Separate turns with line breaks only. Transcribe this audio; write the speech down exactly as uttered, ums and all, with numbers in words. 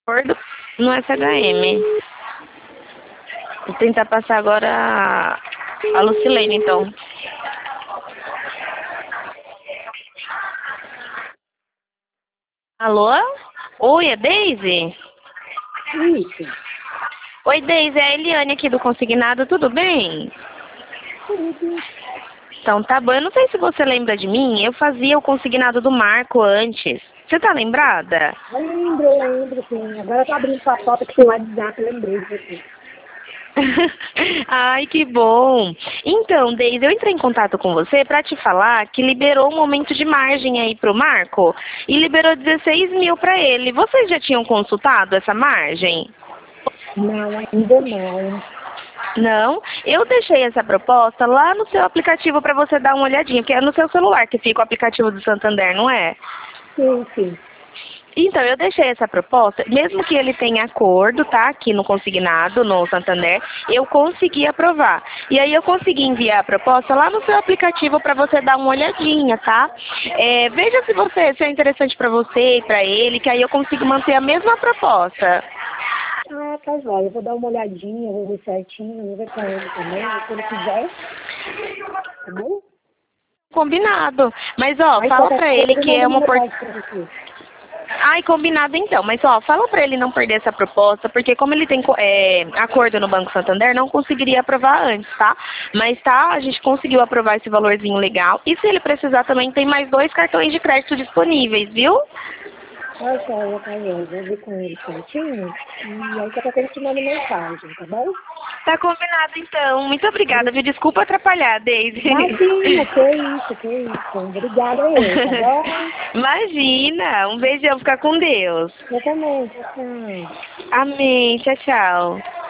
Acordo no S H M. Vou tentar passar agora a, a Lucilene, então. Alô? Oi, é Deise?
Isso.
Oi, Deise, é a Eliane aqui do Consignado, tudo bem?
Tudo.
Então tá bom, eu não sei se você lembra de mim, eu fazia o Consignado do Marco antes. Você tá lembrada?
Lembro, lembro, sim. Agora eu tô abrindo sua foto aqui no WhatsApp, eu lembrei de você.
Ai, que bom. Então, Deise, eu entrei em contato com você para te falar que liberou um momento de margem aí pro Marco e liberou dezesseis mil para ele. Vocês já tinham consultado essa margem?
Não, ainda não.
Não, eu deixei essa proposta lá no seu aplicativo para você dar uma olhadinha, porque é no seu celular que fica o aplicativo do Santander, não é?
Sim, sim.
Então, eu deixei essa proposta, mesmo que ele tenha acordo, tá, aqui no consignado, no Santander, eu consegui aprovar. E aí eu consegui enviar a proposta lá no seu aplicativo para você dar uma olhadinha, tá? É, veja se você, se é interessante para você e para ele, que aí eu consigo manter a mesma proposta.
Ah, tá jóia. Eu vou dar uma olhadinha, vou ver certinho, vou ver com ele também, se ele quiser. Tá bom?
Combinado. Mas, ó,
Aí
fala
qualquer
para
coisa
ele
eu
que é
mando
uma
uma
oportunidade.
mensagem pra você.
Ai, combinado então. Mas, ó, fala pra ele não perder essa proposta, porque como ele tem co- é, acordo no Banco Santander, não conseguiria aprovar antes, tá? Mas tá, a gente conseguiu aprovar esse valorzinho legal. E se ele precisar também, tem mais dois cartões de crédito disponíveis, viu?
Tá jóia, tá jóia. Vou ver com ele certinho. E aí qualquer coisa eu te mando mensagem, tá bom?
Tá combinado então. Muito obrigada,
Obri-
viu? Desculpa atrapalhar, Deise.
Imagina, que isso, que isso. Obrigada eu, tá bom?
Imagina. Um beijão, fica com Deus.
Eu também, tchau, tchau.
Amém. Tchau, tchau.